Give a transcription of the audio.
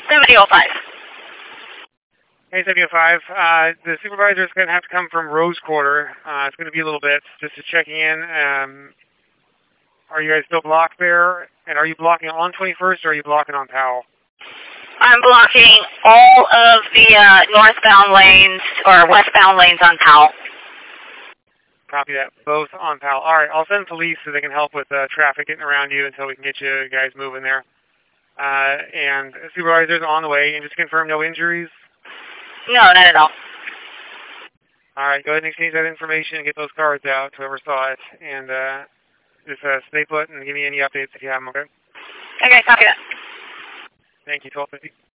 7005. Hey, 705. The supervisor is going to have to come from Rose Quarter. It's going to be a little bit just to checking in. Are you guys still blocked there? And are you blocking on 21st or are you blocking on Powell? I'm blocking all of the northbound lanes or westbound lanes on Powell. Copy that. Both on Powell. All right, I'll send police so they can help with traffic getting around you until we can get you guys moving there. And supervisor's on the way. And just confirm no injuries? No, not at all. All right, go ahead and exchange that information and get those cards out to whoever saw it. And just stay put and give me any updates if you have them, okay? Okay, copy that. Thank you, 1250.